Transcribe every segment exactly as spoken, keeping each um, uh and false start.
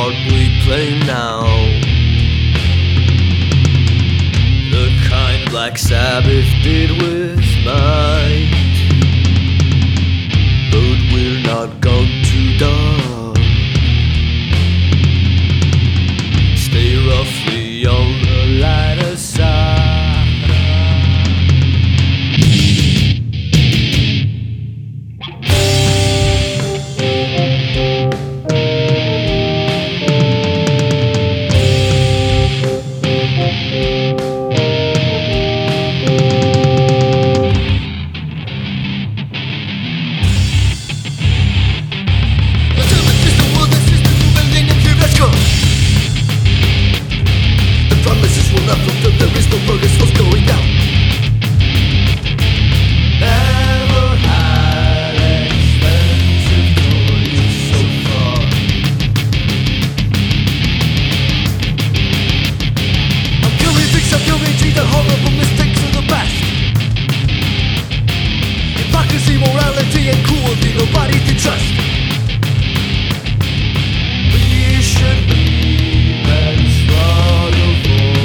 part we play now, the kind Black Sabbath did with might. But we're not going to die. Stay roughly on the lighter side. There is no progress, what's going down? Never had expensive toys so far. I'm killing things, I'm killing G, the horrible mistakes of the past. Hypocrisy, morality, and cruelty, nobody to trust. We should leave and struggle for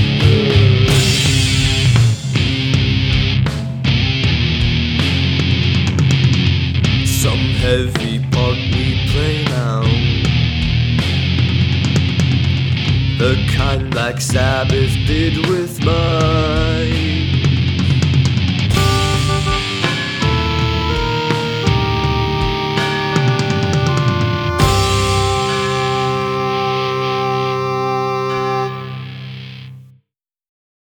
some heavy part we play now, the kind Black Sabbath did with mine.